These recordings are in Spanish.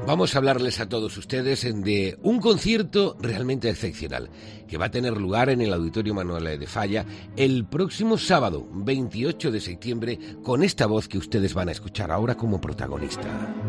Vamos a hablarles a todos ustedes de un concierto realmente excepcional que va a tener lugar en el Auditorio Manuel de Falla el próximo sábado, 28 de septiembre, con esta voz que ustedes van a escuchar ahora como protagonista.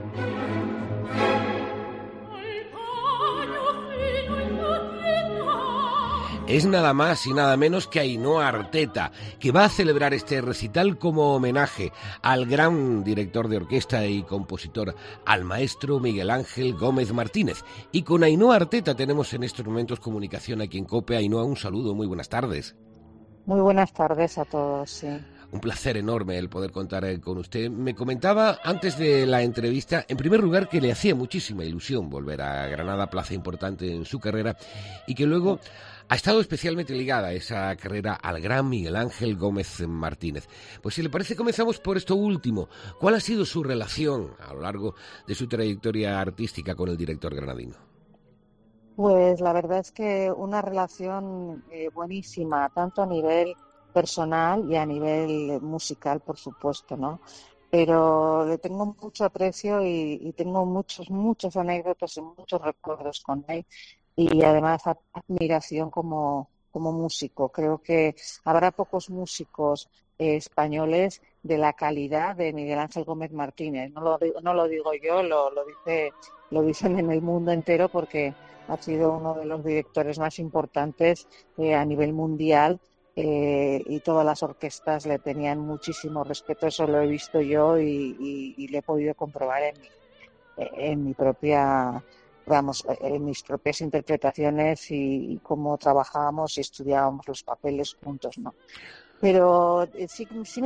Es nada más y nada menos que Ainhoa Arteta, que va a celebrar este recital como homenaje al gran director de orquesta y compositor, al maestro Miguel Ángel Gómez Martínez. Y con Ainhoa Arteta tenemos en estos momentos comunicación aquí en COPE. Ainhoa, un saludo, muy buenas tardes. Muy buenas tardes a todos, sí. Un placer enorme el poder contar con usted. Me comentaba antes de la entrevista, en primer lugar, que le hacía muchísima ilusión volver a Granada, plaza importante en su carrera, y que luego ha estado especialmente ligada a esa carrera al gran Miguel Ángel Gómez Martínez. Pues si le parece, comenzamos por esto último. ¿Cuál ha sido su relación a lo largo de su trayectoria artística con el director granadino? Pues la verdad es que una relación buenísima, tanto a nivel personal y a nivel musical, por supuesto, ¿no? Pero le tengo mucho aprecio y tengo muchas anécdotas y muchos recuerdos con él y además admiración como músico. Creo que habrá pocos músicos españoles de la calidad de Miguel Ángel Gómez Martínez. No lo digo yo, lo dicen en el mundo entero porque ha sido uno de los directores más importantes a nivel mundial y todas las orquestas le tenían muchísimo respeto. Eso lo he visto yo y lo he podido comprobar en mi propia, en mis propias interpretaciones y cómo trabajábamos y estudiábamos los papeles juntos, ¿no? Pero sí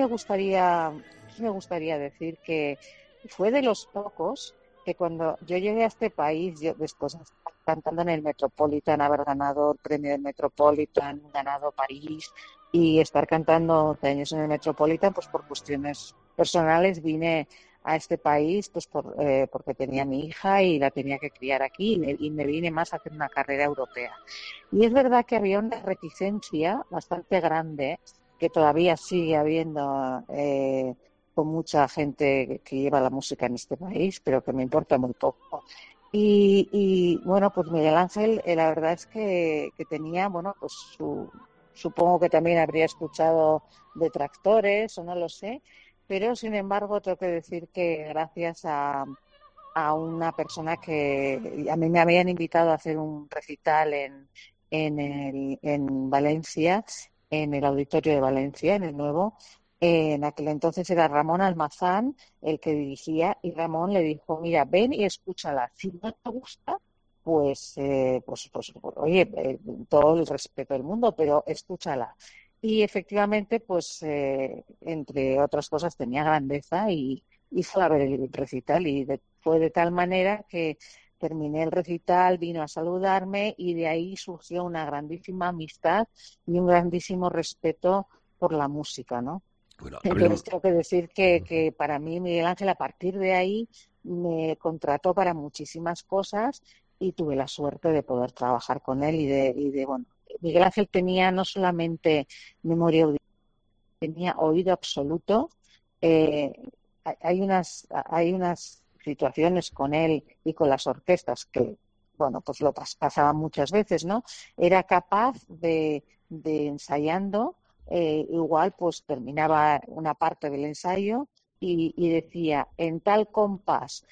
me gustaría decir que fue de los pocos que cuando yo llegué a este país, yo después de estar cantando en el Metropolitan, haber ganado el premio del Metropolitan, ganado París y estar cantando 11 años en el Metropolitan, pues por cuestiones personales vine a este país pues porque tenía a mi hija y la tenía que criar aquí y me vine más a hacer una carrera europea. Y es verdad que había una reticencia bastante grande que todavía sigue habiendo con mucha gente que lleva la música en este país, pero que me importa muy poco. Bueno, pues Miguel Ángel, la verdad es que tenía, bueno, pues supongo que también habría escuchado detractores o no lo sé, pero sin embargo tengo que decir que gracias a una persona que a mí me habían invitado a hacer un recital en Valencia, en el Auditorio de Valencia, en el nuevo. En aquel entonces era Ramón Almazán el que dirigía y Ramón le dijo, mira, ven y escúchala. Si no te gusta, pues oye, todo el respeto del mundo, pero escúchala. Y efectivamente, pues entre otras cosas tenía grandeza y fue a ver el recital fue de tal manera que terminé el recital, vino a saludarme y de ahí surgió una grandísima amistad y un grandísimo respeto por la música, ¿no? Bueno, Entonces tengo que decir que para mí Miguel Ángel a partir de ahí me contrató para muchísimas cosas y tuve la suerte de poder trabajar con él bueno, Miguel Ángel tenía no solamente memoria auditiva, tenía oído absoluto. Eh, hay unas situaciones con él y con las orquestas que, bueno, pues lo pasaba muchas veces, ¿no? Era capaz de ensayando, igual pues terminaba una parte del ensayo y decía, en tal compás,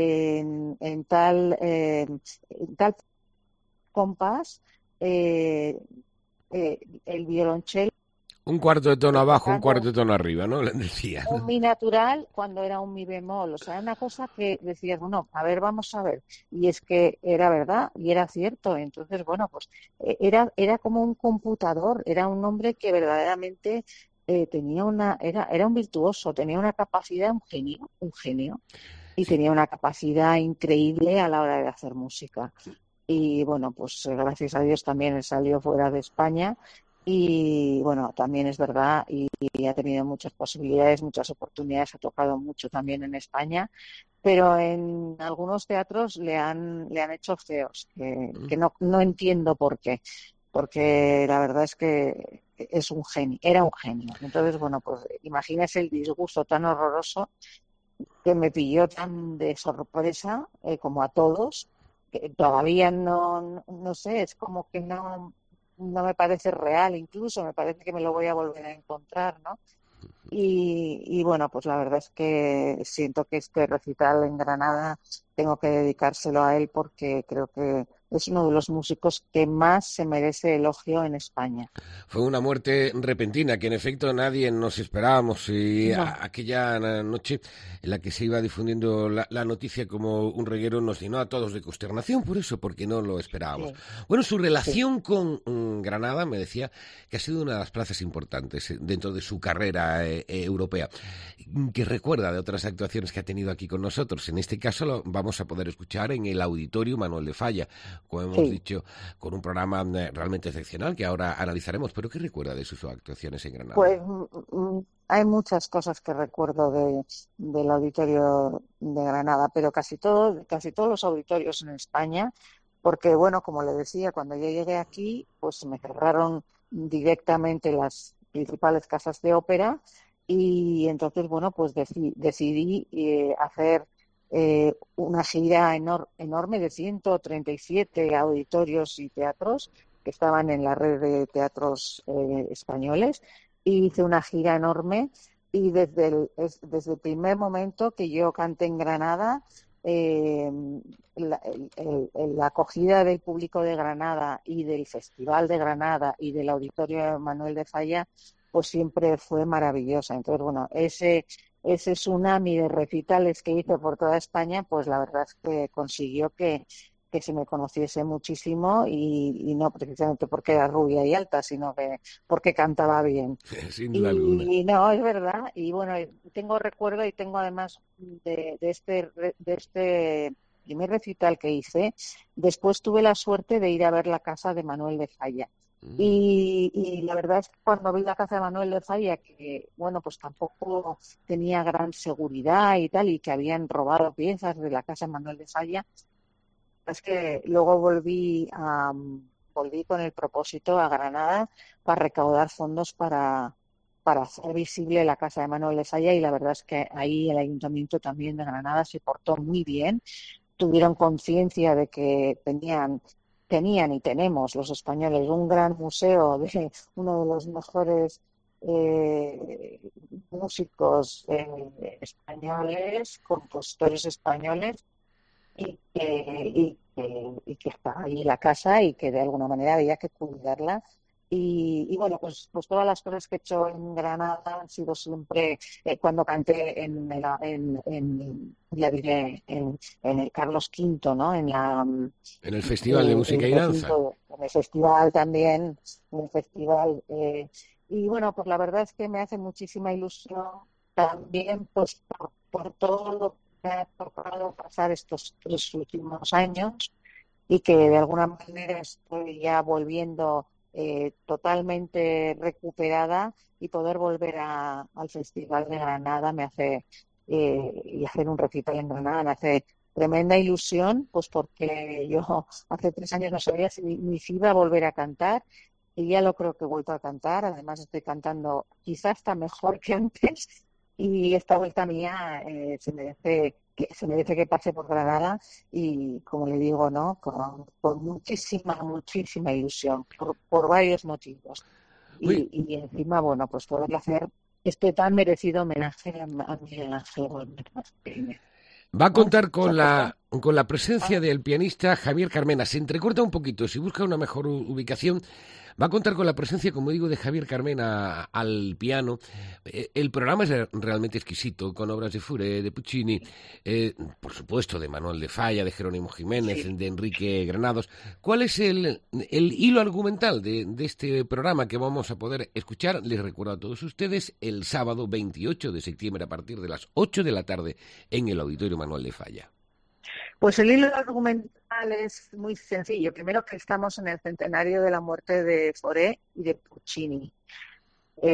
en tal compás, eh, el violonchelo un cuarto de tono está abajo, un cuarto tocando de tono arriba, ¿no? Le decía. un mi natural cuando era un mi bemol, o sea, una cosa que decías, bueno, a ver, vamos a ver, y es que era verdad y era cierto, entonces, bueno, pues era como un computador, era un hombre que verdaderamente era un virtuoso, tenía una capacidad, un genio, y Sí. tenía una capacidad increíble a la hora de hacer música. Y bueno, pues gracias a Dios también salió fuera de España y bueno, también es verdad y ha tenido muchas posibilidades, muchas oportunidades, ha tocado mucho también en España, pero en algunos teatros le han hecho feos, que no entiendo por qué, porque la verdad es que es un genio, era un genio. Entonces, bueno, pues imagínese el disgusto tan horroroso que me pilló tan de sorpresa como a todos, que todavía no sé, es como que no me parece real, incluso me parece que me lo voy a volver a encontrar, ¿no? Y bueno, pues la verdad es que siento que este recital en Granada tengo que dedicárselo a él porque creo que es uno de los músicos que más se merece elogio en España. Fue una muerte repentina que en efecto nadie nos esperábamos y No, aquella noche en la que se iba difundiendo la noticia como un reguero nos llenó a todos de consternación por eso, porque no lo esperábamos. sí, Bueno, su sí. relación con Granada me decía que ha sido una de las plazas importantes dentro de su carrera europea, que recuerda de otras actuaciones que ha tenido aquí con nosotros. En este caso lo vamos a poder escuchar en el Auditorio Manuel de Falla, como hemos Sí, dicho, con un programa realmente excepcional que ahora analizaremos. ¿Pero qué recuerda de sus actuaciones en pues Granada? hay muchas cosas que recuerdo del auditorio de Granada, pero casi todos los auditorios en España, porque bueno, como le decía, cuando yo llegué aquí, pues me cerraron directamente las principales casas de ópera y entonces, bueno, pues decidí hacer una gira enorme de 137 auditorios y teatros que estaban en la red de teatros españoles y hice una gira enorme y desde el primer momento que yo canté en Granada, eh, la acogida del público de Granada y del Festival de Granada y del Auditorio Manuel de Falla, pues siempre fue maravillosa. Entonces, bueno, ese tsunami de recitales que hice por toda España, pues la verdad es que consiguió que se me conociese muchísimo y no precisamente porque era rubia y alta, sino que porque cantaba bien. Sin duda alguna. Y no, es verdad. Y bueno, tengo recuerdo y tengo además de este primer recital que hice. Después tuve la suerte de ir a ver la casa de Manuel de Falla. Mm. Y la verdad es que cuando vi la casa de Manuel de Falla, que bueno, pues tampoco tenía gran seguridad y tal, y que habían robado piezas de la casa de Manuel de Falla, es que luego volví con el propósito a Granada para recaudar fondos para hacer visible la casa de Manuel de Falla y la verdad es que ahí el ayuntamiento también de Granada se portó muy bien, tuvieron conciencia de que tenían y tenemos los españoles un gran museo de uno de los mejores eh, músicos españoles, compositores españoles y que está ahí en la casa y que de alguna manera había que cuidarla. Y bueno, pues todas las cosas que he hecho en Granada han sido siempre cuando canté ya diré, en el Carlos V, ¿no? En el Festival de El Música y Danza. recinto, en el festival también, en el festival. Y bueno, pues la verdad es que me hace muchísima ilusión también pues por todo lo me ha tocado pasar estos 3 últimos años y que de alguna manera estoy ya volviendo totalmente recuperada y poder volver al Festival de Granada y hacer un recital en Granada me hace tremenda ilusión, pues porque yo hace 3 años no sabía si iba a volver a cantar y ya lo creo que he vuelto a cantar. Además estoy cantando quizás hasta mejor que antes y esta vuelta mía se merece que pase por Granada y, como le digo, ¿no? Con muchísima, muchísima ilusión, por varios motivos. Muy, Y encima, bueno, pues poderle hacer este tan merecido homenaje a Miguel Ángel Martínez, va a ¿no? contar ¿Se acuerda? con la presencia Ah, del pianista Javier Carmena. Se entrecorta un poquito. Si busca una mejor ubicación, va a contar con la presencia, como digo, de Javier Carmena al piano. El programa es realmente exquisito, con obras de Fure, de Puccini, por supuesto, de Manuel de Falla, de Jerónimo Jiménez, sí. de Enrique Granados. ¿Cuál es el hilo argumental de este programa que vamos a poder escuchar? Les recuerdo a todos ustedes el sábado 28 de septiembre a partir de las 8 de la tarde en el Auditorio Manuel de Falla. Pues el hilo argumental es muy sencillo. Primero que estamos en el centenario de la muerte de Fauré y de Puccini.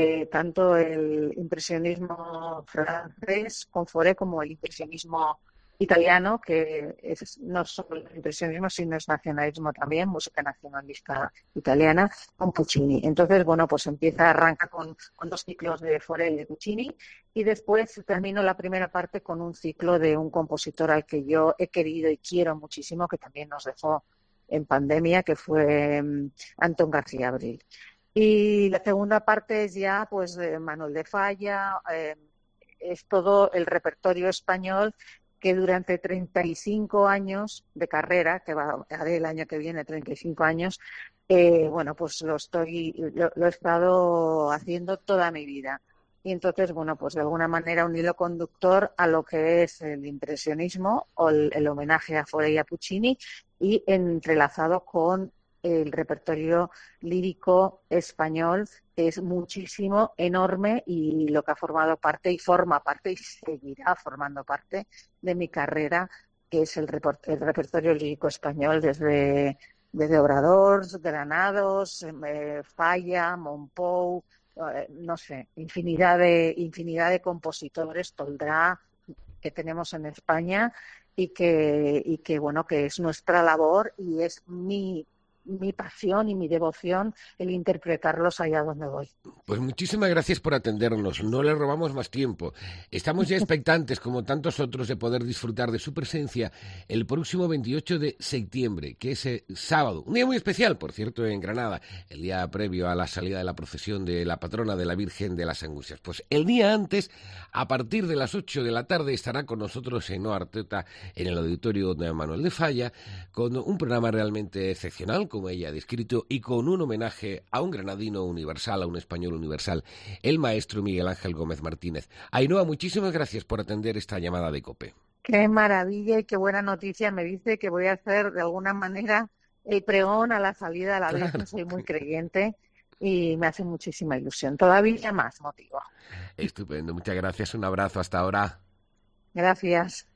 Tanto el impresionismo francés con Fauré como el impresionismo italiano, que es no solo el impresionismo, sino es nacionalismo también, música nacionalista italiana, con Puccini. Entonces, bueno, pues arranca con 2 ciclos de Forelli y de Puccini, y después termino la primera parte con un ciclo de un compositor al que yo he querido y quiero muchísimo, que también nos dejó en pandemia, que fue Antón García Abril. Y la segunda parte es ya pues de Manuel de Falla, es todo el repertorio español que durante 35 años de carrera, que haré el año que viene 35 años, bueno, pues lo he estado haciendo toda mi vida. Y entonces, bueno, pues de alguna manera un hilo conductor a lo que es el impresionismo o el homenaje a Fauré y a Puccini, y entrelazado con el repertorio lírico español, que es muchísimo, enorme, y lo que ha formado parte y forma parte y seguirá formando parte de mi carrera, que es el repertorio lírico español desde Obrador, Granados, Falla, Monpou, no sé, infinidad de compositores, Toldrá, que tenemos en España, y que bueno, que es nuestra labor y es mi pasión y mi devoción el interpretarlos allá donde voy. Pues muchísimas gracias por atendernos. No le robamos más tiempo. Estamos ya expectantes, como tantos otros, de poder disfrutar de su presencia el próximo 28 de septiembre, que es sábado. Un día muy especial, por cierto, en Granada, el día previo a la salida de la procesión de la patrona de la Virgen de las Angustias. Pues el día antes, a partir de las 8 de la tarde, estará con nosotros en Arteta, en el auditorio de Manuel de Falla, con un programa realmente excepcional, como ella ha descrito, y con un homenaje a un granadino universal, a un español universal, el maestro Miguel Ángel Gómez Martínez. Ainhoa, muchísimas gracias por atender esta llamada de COPE. Qué maravilla y qué buena noticia. Me dice que voy a hacer de alguna manera el pregón a la salida de la Virgen. Soy muy creyente y me hace muchísima ilusión. Todavía más motivo. Estupendo, muchas gracias, un abrazo, hasta ahora. Gracias.